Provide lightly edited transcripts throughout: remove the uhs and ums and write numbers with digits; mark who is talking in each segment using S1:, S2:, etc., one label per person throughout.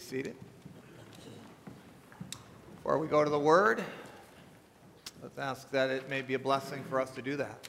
S1: seated. Before we go to the Word, let's ask that it may be a blessing for us to do that.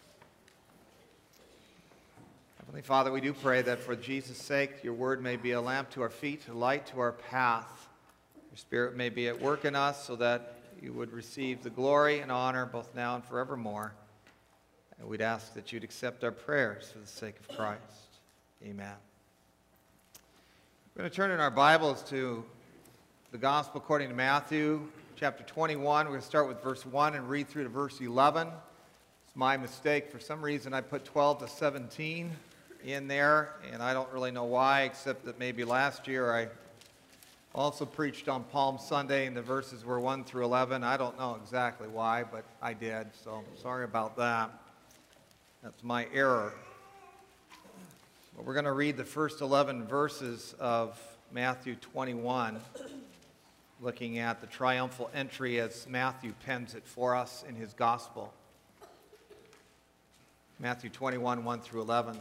S1: Heavenly Father, we do pray that for Jesus' sake, your Word may be a lamp to our feet, a light to our path. Your Spirit may be at work in us so that you would receive the glory and honor both now and forevermore. And we'd ask that you'd accept our prayers for the sake of Christ. Amen. We're going to turn in our Bibles to the Gospel according to Matthew, chapter 21. We're going to start with verse 1 and read through to verse 11. It's my mistake. For some reason, I put 12 to 17 in there, and I don't really know why, except that maybe last year I also preached on Palm Sunday, and the verses were 1 through 11. I don't know exactly why, but I did, so sorry about that. That's my error. But we're going to read the first 11 verses of Matthew 21, looking at the triumphal entry as Matthew pens it for us in his gospel. Matthew 21, 1 through 11.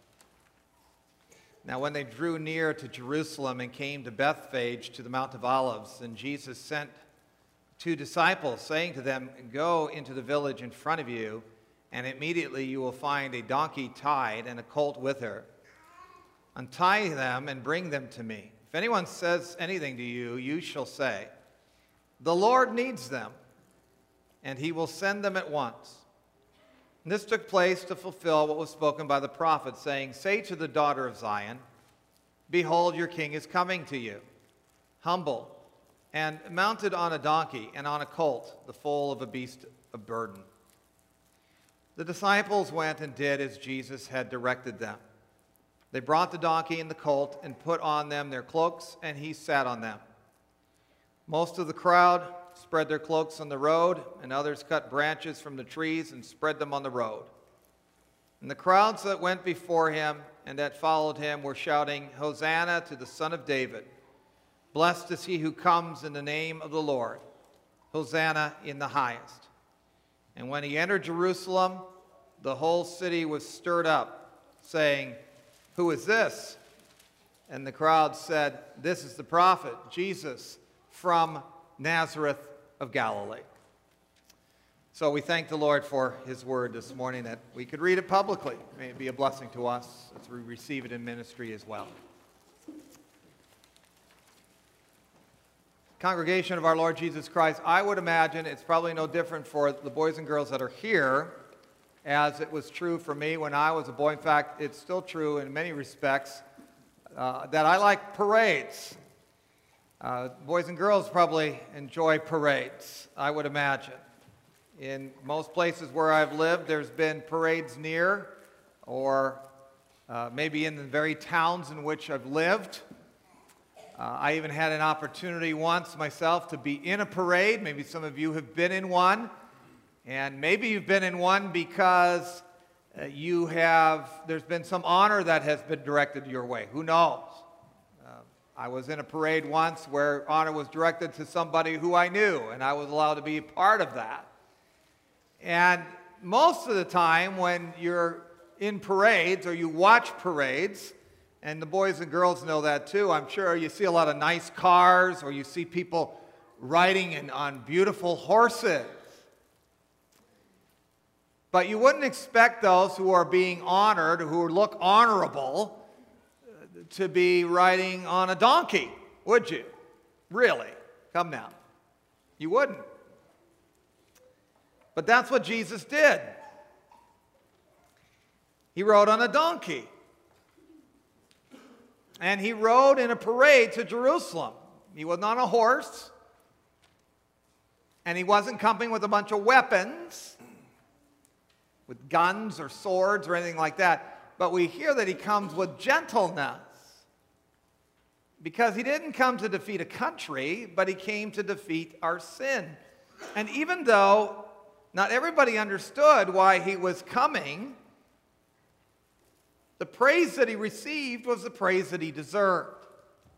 S1: Now when they drew near to Jerusalem and came to Bethphage to the Mount of Olives, and Jesus sent 2 disciples, saying to them, "Go into the village in front of you, and immediately you will find a donkey tied and a colt with her. Untie them and bring them to me. If anyone says anything to you, you shall say, 'The Lord needs them,' and he will send them at once." And this took place to fulfill what was spoken by the prophet, saying, "Say to the daughter of Zion, behold, your king is coming to you, humble, and mounted on a donkey and on a colt, the foal of a beast of burden." The disciples went and did as Jesus had directed them. They brought the donkey and the colt and put on them their cloaks, and he sat on them. Most of the crowd spread their cloaks on the road, and others cut branches from the trees and spread them on the road. And the crowds that went before him and that followed him were shouting, "Hosanna to the Son of David. Blessed is he who comes in the name of the Lord. Hosanna in the highest." And when he entered Jerusalem, the whole city was stirred up, saying, "Who is this?" And the crowd said, "This is the prophet, Jesus from Nazareth of Galilee." So we thank the Lord for his word this morning, that we could read it publicly. May it be a blessing to us as we receive it in ministry as well. Congregation of our Lord Jesus Christ, I would imagine it's probably no different for the boys and girls that are here as it was true for me when I was a boy. In fact, it's still true in many respects that I like parades. Boys and girls probably enjoy parades, I would imagine. In most places where I've lived, there's been parades near, or maybe in the very towns in which I've lived. I even had an opportunity once myself to be in a parade. Maybe some of you have been in one. And maybe you've been in one because there's been some honor that has been directed your way. Who knows? I was in a parade once where honor was directed to somebody who I knew, and I was allowed to be a part of that. And most of the time when you're in parades or you watch parades, and the boys and girls know that too, I'm sure you see a lot of nice cars, or you see people riding on beautiful horses. But you wouldn't expect those who are being honored, who look honorable, to be riding on a donkey, would you? Really? Come now. You wouldn't. But that's what Jesus did. He rode on a donkey. And he rode in a parade to Jerusalem. He wasn't on a horse. And he wasn't coming with a bunch of weapons, with guns or swords or anything like that. But we hear that he comes with gentleness. Because he didn't come to defeat a country, but he came to defeat our sin. And even though not everybody understood why he was coming, the praise that he received was the praise that he deserved.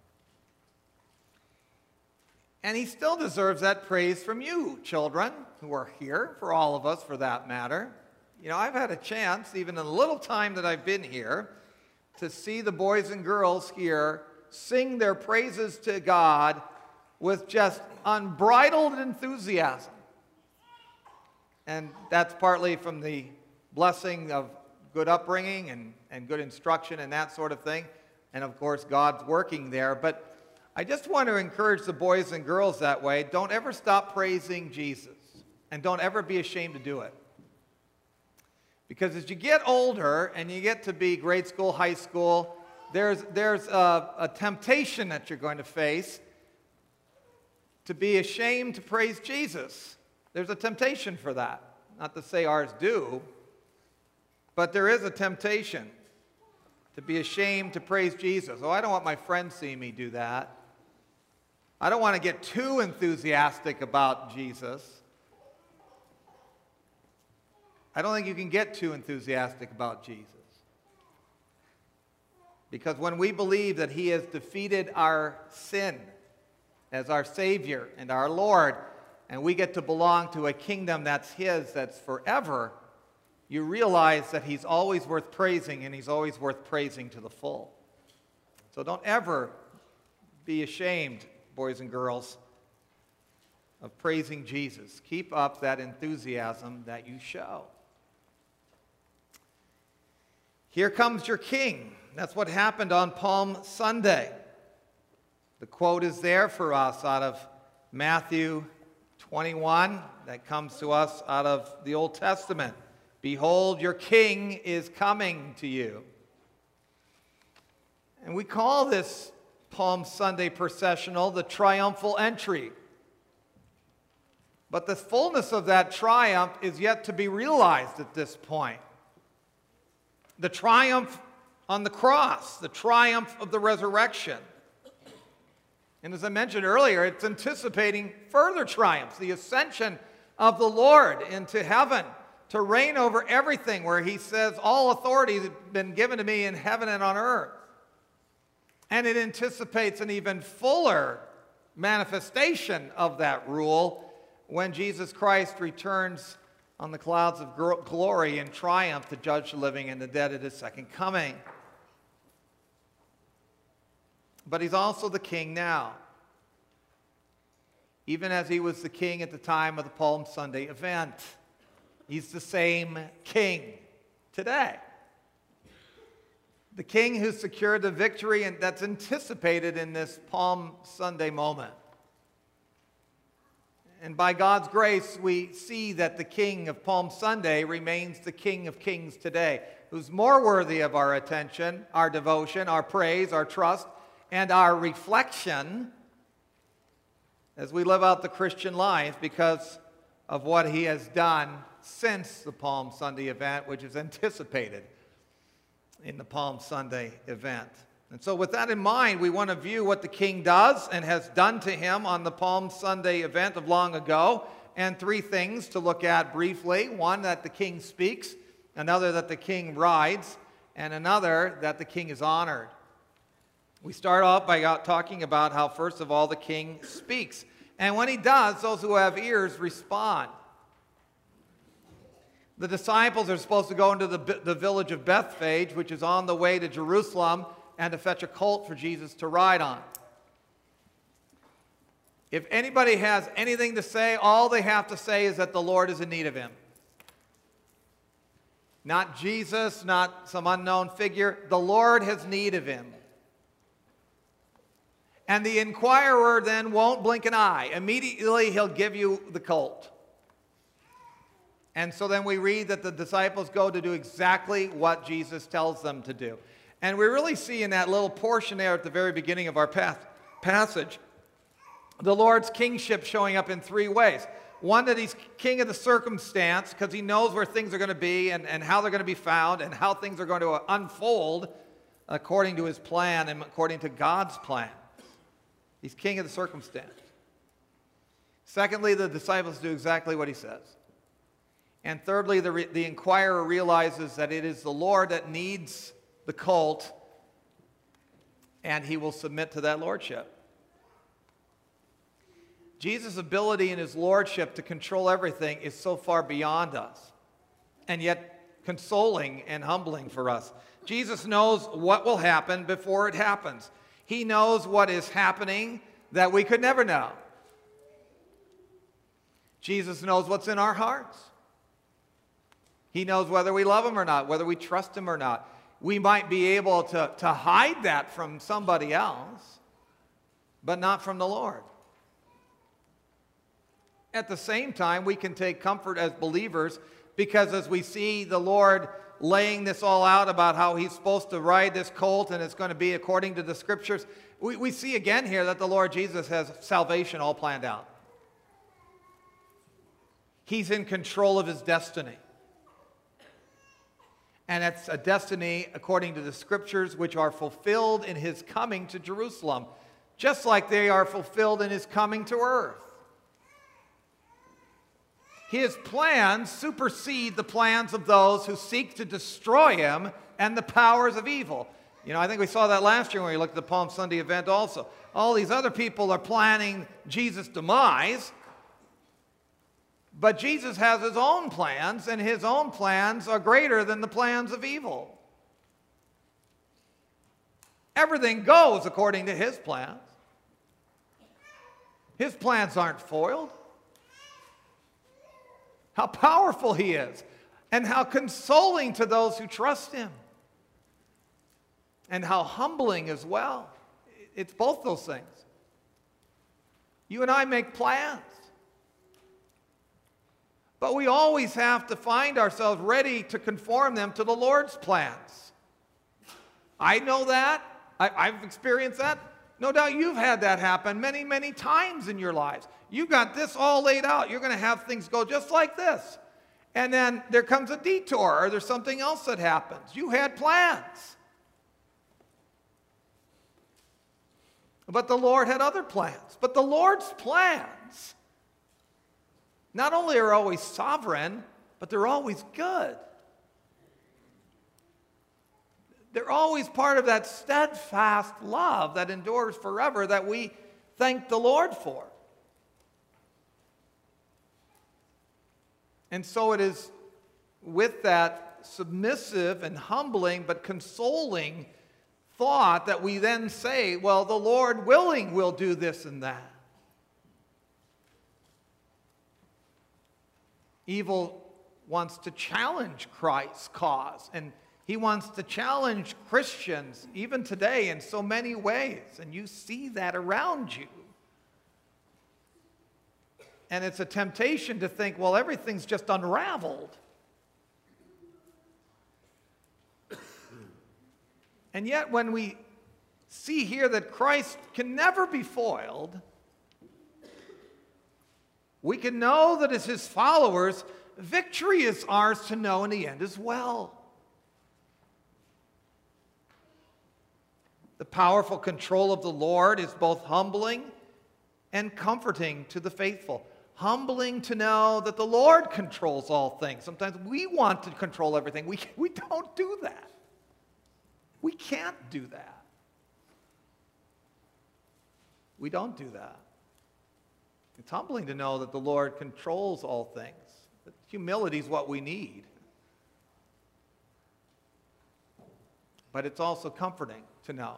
S1: And he still deserves that praise from you, children, who are here, for all of us for that matter. You know, I've had a chance, even in the little time that I've been here, to see the boys and girls here sing their praises to God with just unbridled enthusiasm. And that's partly from the blessing of good upbringing and good instruction and that sort of thing. And of course, God's working there. But I just want to encourage the boys and girls that way. Don't ever stop praising Jesus. And don't ever be ashamed to do it. Because as you get older and you get to be grade school, high school, there's a temptation that you're going to face to be ashamed to praise Jesus. There's a temptation for that. Not to say ours do, but there is a temptation to be ashamed to praise Jesus. Oh, I don't want my friends seeing me do that. I don't want to get too enthusiastic about Jesus. I don't think you can get too enthusiastic about Jesus. Because when we believe that He has defeated our sin as our Savior and our Lord, and we get to belong to a kingdom that's His, that's forever, you realize that He's always worth praising, and He's always worth praising to the full. So don't ever be ashamed, boys and girls, of praising Jesus. Keep up that enthusiasm that you show. Here comes your King. That's what happened on Palm Sunday. The quote is there for us out of Matthew 21 that comes to us out of the Old Testament. Behold, your King is coming to you. And we call this Palm Sunday processional the triumphal entry. But the fullness of that triumph is yet to be realized at this point. The triumph on the cross, the triumph of the resurrection. And as I mentioned earlier, it's anticipating further triumphs, the ascension of the Lord into heaven to reign over everything, where He says, all authority has been given to me in heaven and on earth. And it anticipates an even fuller manifestation of that rule when Jesus Christ returns on the clouds of glory in triumph to judge the living and the dead at His second coming. But He's also the King now, even as He was the King at the time of the Palm Sunday event. He's the same King today. The King who secured the victory and that's anticipated in this Palm Sunday moment. And by God's grace, we see that the King of Palm Sunday remains the King of Kings today, who's more worthy of our attention, our devotion, our praise, our trust, and our reflection as we live out the Christian life because of what He has done since the Palm Sunday event, which is anticipated in the Palm Sunday event. And so with that in mind, we want to view what the King does and has done to Him on the Palm Sunday event of long ago, and three things to look at briefly. One, that the King speaks. Another, that the King rides. And another, that the King is honored. We start off by talking about how, first of all, the King speaks. And when He does, those who have ears respond. The disciples are supposed to go into the village of Bethphage, which is on the way to Jerusalem, and to fetch a colt for Jesus to ride on. If anybody has anything to say, all they have to say is that the Lord is in need of him. Not Jesus, not some unknown figure. The Lord has need of him. And the inquirer then won't blink an eye. Immediately he'll give you the colt. And so then we read that the disciples go to do exactly what Jesus tells them to do. And we really see in that little portion there at the very beginning of our passage, the Lord's kingship showing up in three ways. One, that He's king of the circumstance because He knows where things are going to be and how they're going to be found and how things are going to unfold according to His plan and according to God's plan. He's king of the circumstance. Secondly, the disciples do exactly what He says. And thirdly, the inquirer realizes that it is the Lord that needs the colt, and he will submit to that lordship. Jesus' ability in His lordship to control everything is so far beyond us, and yet consoling and humbling for us. Jesus knows what will happen before it happens. He knows what is happening that we could never know. Jesus knows what's in our hearts. He knows whether we love him or not, whether we trust him or not. We might be able to hide that from somebody else, but not from the Lord. At the same time, we can take comfort as believers because as we see the Lord laying this all out about how he's supposed to ride this colt and it's going to be according to the scriptures, we see again here that the Lord Jesus has salvation all planned out. He's in control of his destiny. And it's a destiny according to the scriptures which are fulfilled in his coming to Jerusalem, just like they are fulfilled in his coming to earth. His plans supersede the plans of those who seek to destroy him and the powers of evil. You know, I think we saw that last year when we looked at the Palm Sunday event also. All these other people are planning Jesus' demise, but Jesus has his own plans, and his own plans are greater than the plans of evil. Everything goes according to his plans. His plans aren't foiled. How powerful he is, and how consoling to those who trust him, and how humbling as well. It's both those things. You and I make plans, but we always have to find ourselves ready to conform them to the Lord's plans. I know that. I've experienced that. No doubt you've had that happen many, many times in your lives. You've got this all laid out. You're going to have things go just like this. And then there comes a detour, or there's something else that happens. You had plans. But the Lord had other plans. But the Lord's plans not only are always sovereign, but they're always good. They're always part of that steadfast love that endures forever that we thank the Lord for. And so it is with that submissive and humbling but consoling thought that we then say, well, the Lord willing will do this and that. Evil wants to challenge Christ's cause, and he wants to challenge Christians even today in so many ways, and you see that around you. And it's a temptation to think, well, everything's just unraveled. And yet when we see here that Christ can never be foiled, we can know that as his followers, victory is ours to know in the end as well. The powerful control of the Lord is both humbling and comforting to the faithful. Humbling to know that the Lord controls all things. Sometimes we want to control everything. We don't do that. We can't do that. We don't do that. It's humbling to know that the Lord controls all things. That humility is what we need. But it's also comforting to know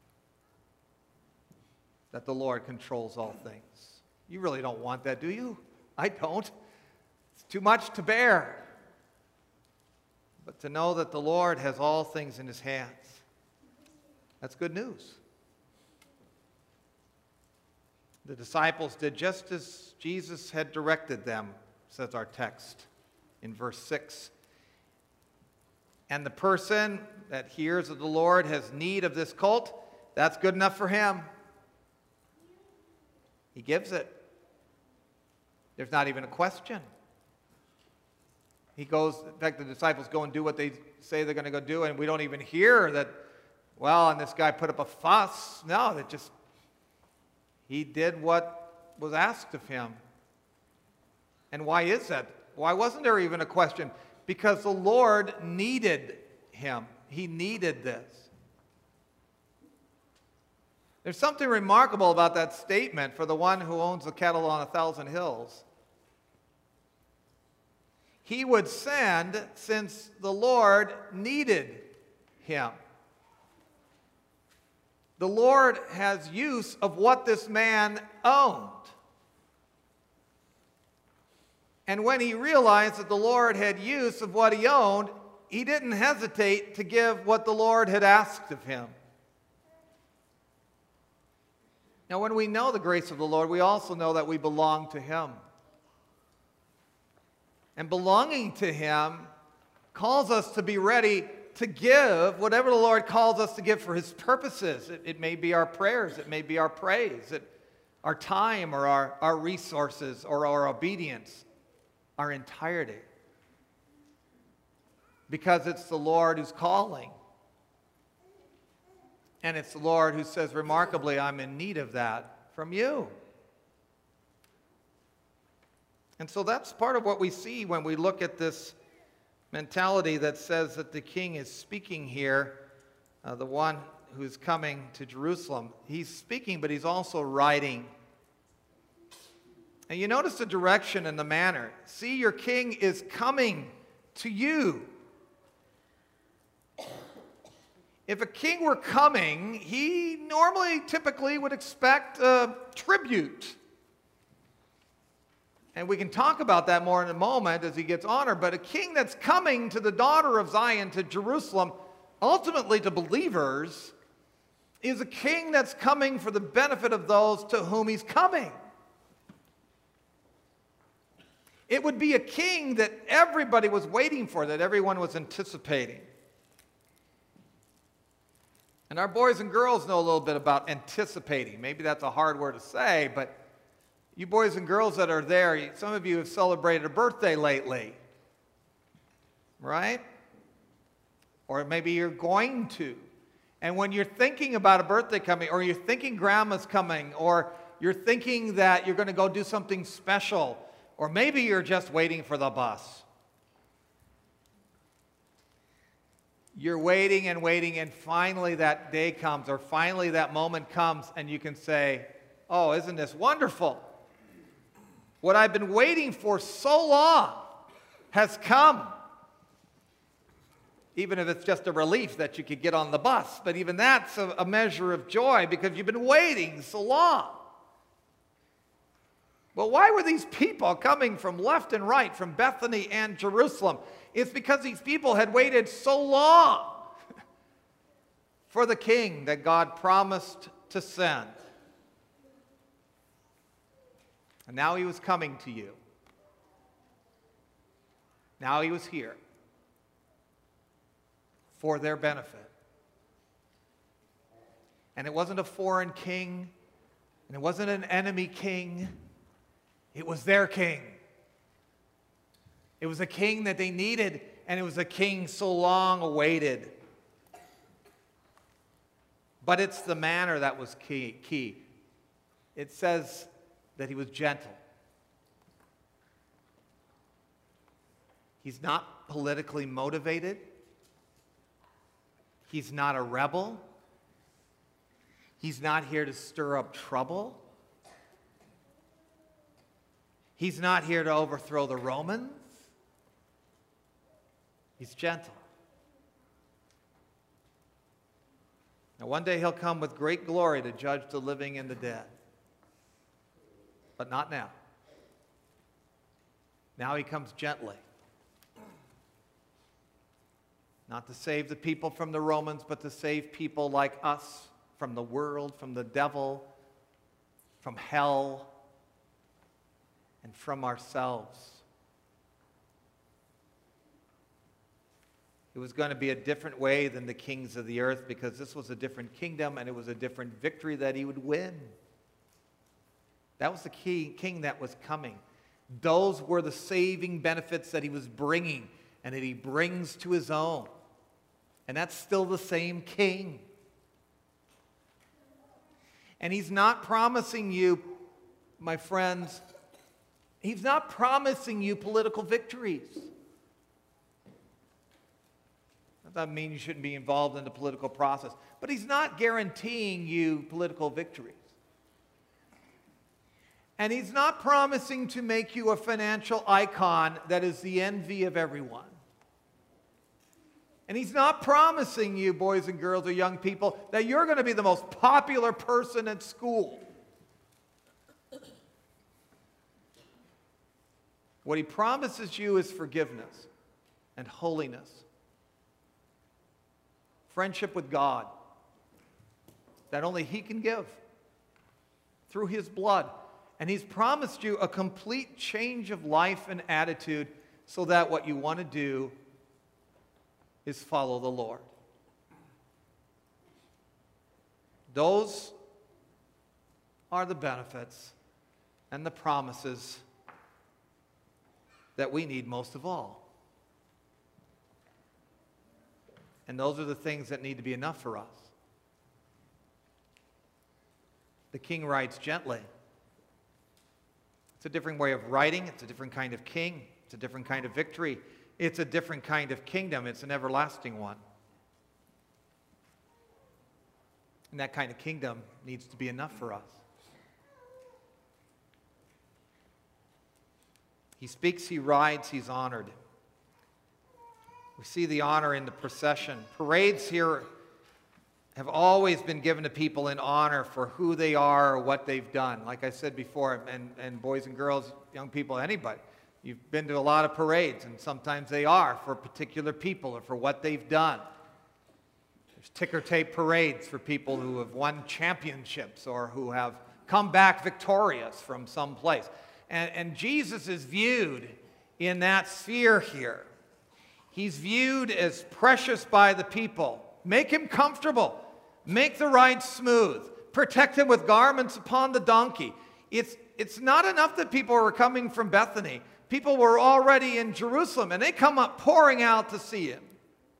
S1: that the Lord controls all things. You really don't want that, do you? I don't. It's too much to bear. But to know that the Lord has all things in his hands, that's good news. The disciples did just as Jesus had directed them, says our text in verse 6. And the person that hears that the Lord has need of this colt, that's good enough for him. He gives it. There's not even a question. He goes, in fact, the disciples go and do what they say they're going to go do, and we don't even hear that, well, and this guy put up a fuss. No, that just, he did what was asked of him. And why is that? Why wasn't there even a question? Because the Lord needed him. He needed this. There's something remarkable about that statement for the one who owns the cattle on 1,000 hills. He would send since the Lord needed him. the Lord has use of what this man owned. And when he realized that the Lord had use of what he owned, he didn't hesitate to give what the Lord had asked of him. Now, when we know the grace of the Lord, we also know that we belong to him. And belonging to him calls us to be ready to give whatever the Lord calls us to give for his purposes. It may be our prayers, it may be our praise, our time or our resources or our obedience, our entirety. Because it's the Lord who's calling. And it's the Lord who says, remarkably, I'm in need of that from you. And so that's part of what we see when we look at this mentality that says that the king is speaking here, the one who's coming to Jerusalem. He's speaking, but he's also writing. And you notice the direction and the manner. See, your king is coming to you. If a king were coming, he normally, typically would expect a tribute. And we can talk about that more in a moment as he gets honored. But a king that's coming to the daughter of Zion, to Jerusalem, ultimately to believers, is a king that's coming for the benefit of those to whom he's coming. It would be a king that everybody was waiting for, that everyone was anticipating. And our boys and girls know a little bit about anticipating. Maybe that's a hard word to say, but you boys and girls that are there, some of you have celebrated a birthday lately, right? Or maybe you're going to. And when you're thinking about a birthday coming, or you're thinking grandma's coming, or you're thinking that you're going to go do something special, or maybe you're just waiting for the bus. You're waiting and waiting, and finally that day comes, or finally that moment comes, and you can say, oh, isn't this wonderful? What I've been waiting for so long has come. Even if it's just a relief that you could get on the bus, but even that's a measure of joy because you've been waiting so long. Well, why were these people coming from left and right, from Bethany and Jerusalem? It's because these people had waited so long for the king that God promised to send. And now he was coming to you. Now he was here for their benefit. And it wasn't a foreign king, and it wasn't an enemy king. It was their king. It was a king that they needed, and it was a king so long awaited. But it's the manner that was key. It says that he was gentle. He's not politically motivated. He's not a rebel. He's not here to stir up trouble. He's not here to overthrow the Romans. He's gentle. Now, one day he'll come with great glory to judge the living and the dead. But not now. Now he comes gently. Not to save the people from the Romans, but to save people like us from the world, from the devil, from hell, and from ourselves. It was going to be a different way than the kings of the earth because this was a different kingdom and it was a different victory that he would win. That was the king that was coming. Those were the saving benefits that he was bringing and that he brings to his own. And that's still the same king. And he's not promising you, my friends, he's not promising you political victories. That doesn't mean you shouldn't be involved in the political process. But he's not guaranteeing you political victories. And he's not promising to make you a financial icon that is the envy of everyone. And he's not promising you, boys and girls or young people, that you're going to be the most popular person at school. What he promises you is forgiveness and holiness, friendship with God that only he can give through his blood. And he's promised you a complete change of life and attitude so that what you want to do is follow the Lord. Those are the benefits and the promises that we need most of all. And those are the things that need to be enough for us. The king writes gently. It's a different way of writing. It's a different kind of king. It's a different kind of victory. It's a different kind of kingdom. It's an everlasting one. And that kind of kingdom needs to be enough for us. He speaks, he rides, he's honored. We see the honor in the procession. Parades here have always been given to people in honor for who they are or what they've done. Like I said before, and boys and girls, young people, anybody, you've been to a lot of parades, and sometimes they are for particular people or for what they've done. There's ticker tape parades for people who have won championships or who have come back victorious from some place. And Jesus is viewed in that sphere here. He's viewed as precious by the people. Make him comfortable. Make the ride smooth. Protect him with garments upon the donkey. It's not enough that people were coming from Bethany. People were already in Jerusalem, and they come up pouring out to see him.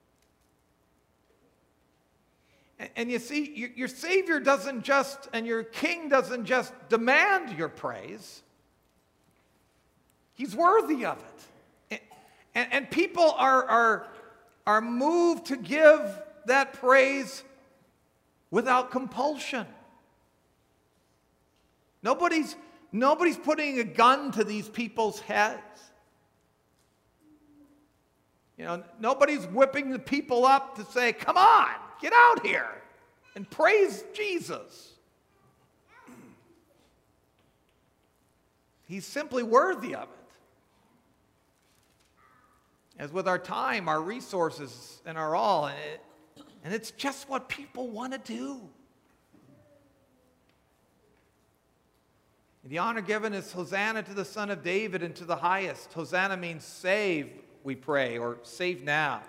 S1: And you see, your Savior doesn't just, and your King doesn't just demand your praise. He's worthy of it. And people are moved to give that praise without compulsion. Nobody's putting a gun to these people's heads. You know, nobody's whipping the people up to say, come on, get out here and praise Jesus. He's simply worthy of it. As with our time, our resources, and our all, and it's just what people want to do. The honor given is Hosanna to the Son of David and to the highest. Hosanna means save, we pray, or save now.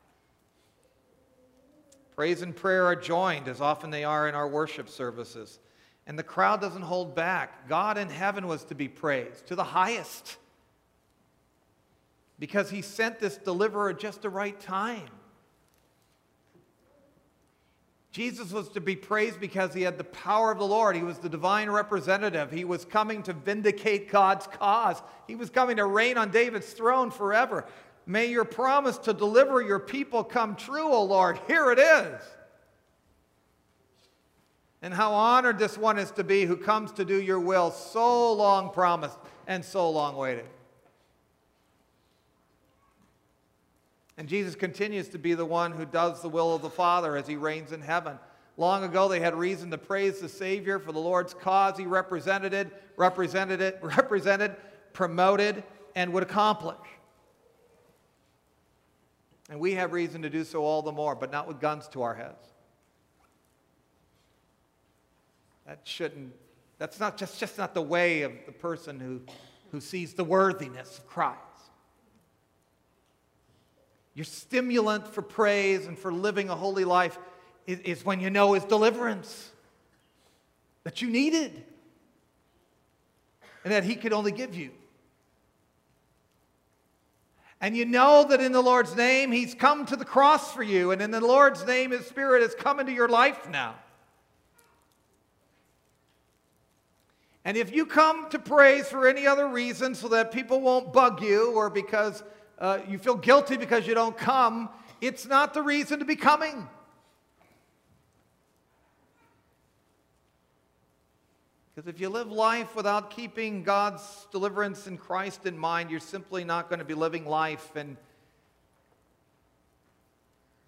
S1: Praise and prayer are joined, as often they are in our worship services. And the crowd doesn't hold back. God in heaven was to be praised, to the highest, because he sent this deliverer at just the right time. Jesus was to be praised because he had the power of the Lord. He was the divine representative. He was coming to vindicate God's cause. He was coming to reign on David's throne forever. May your promise to deliver your people come true, O Lord. Here it is. And how honored this one is to be who comes to do your will, so long promised and so long waited. And Jesus continues to be the one who does the will of the Father as he reigns in heaven. Long ago, they had reason to praise the Savior for the Lord's cause he represented, promoted, and would accomplish. And we have reason to do so all the more, but not with guns to our heads. That's not just not the way of the person who sees the worthiness of Christ. Your stimulant for praise and for living a holy life is when you know his deliverance that you needed and that he could only give you. And you know that in the Lord's name, he's come to the cross for you, and in the Lord's name, his Spirit has come into your life now. And if you come to praise for any other reason so that people won't bug you or because you feel guilty because you don't come, it's not the reason to be coming. Because if you live life without keeping God's deliverance in Christ in mind, you're simply not going to be living life. And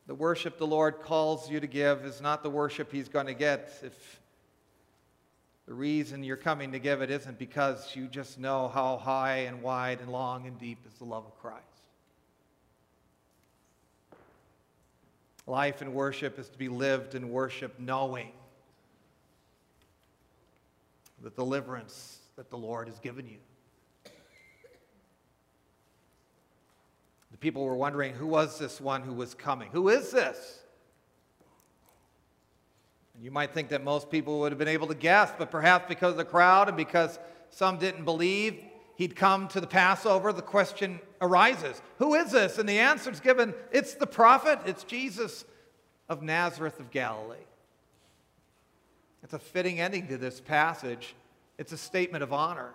S1: The worship the Lord calls you to give is not the worship he's going to get if the reason you're coming to give it isn't because you just know how high and wide and long and deep is the love of Christ. Life in worship is to be lived in worship knowing the deliverance that the Lord has given you. The people were wondering, who was this one who was coming? Who is this? And you might think that most people would have been able to guess, but perhaps because of the crowd and because some didn't believe he'd come to the Passover, the question arises, who is this? And the answer is given, it's the prophet, it's Jesus of Nazareth of Galilee. It's a fitting ending to this passage. It's a statement of honor.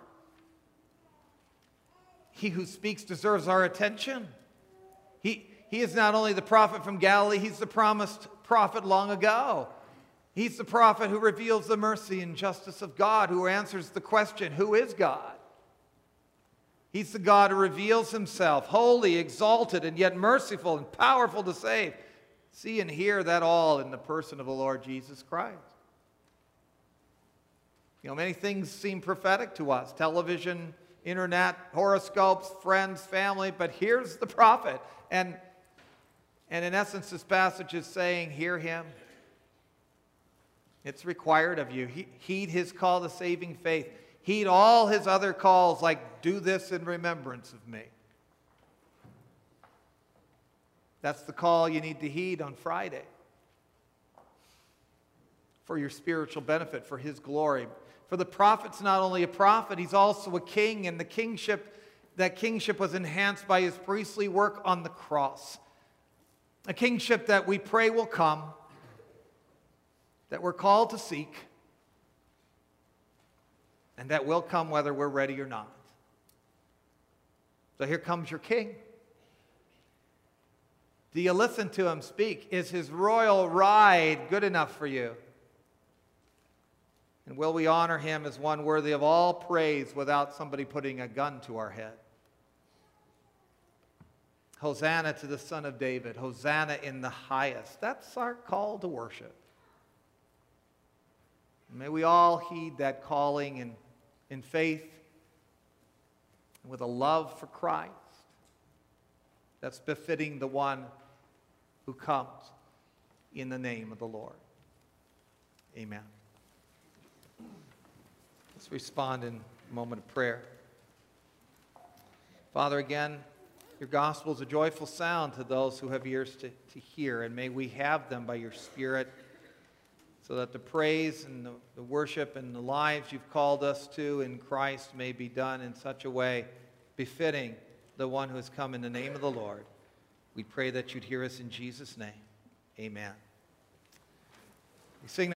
S1: He who speaks deserves our attention. He is not only the prophet from Galilee, he's the promised prophet long ago. He's the prophet who reveals the mercy and justice of God, who answers the question, who is God? He's the God who reveals himself, holy, exalted, and yet merciful and powerful to save. See and hear that all in the person of the Lord Jesus Christ. You know, many things seem prophetic to us. Television, internet, horoscopes, friends, family, but here's the prophet. And in essence, this passage is saying, hear him. It's required of you. Heed his call to saving faith. Heed all his other calls, like do this in remembrance of me. That's the call you need to heed on Friday for your spiritual benefit, for his glory. For the prophet's not only a prophet, he's also a king, and that kingship was enhanced by his priestly work on the cross. A kingship that we pray will come, that we're called to seek, and that will come whether we're ready or not. So here comes your king. Do you listen to him speak? Is his royal ride good enough for you? And will we honor him as one worthy of all praise without somebody putting a gun to our head? Hosanna to the Son of David. Hosanna in the highest. That's our call to worship. May we all heed that calling in faith and with a love for Christ that's befitting the one who comes in the name of the Lord. Amen. Let's respond in a moment of prayer. Father, again, your gospel is a joyful sound to those who have ears to hear, and may we have them by your Spirit so that the praise and the worship and the lives you've called us to in Christ may be done in such a way befitting the one who has come in the name of the Lord. We pray that you'd hear us in Jesus' name. Amen. We sing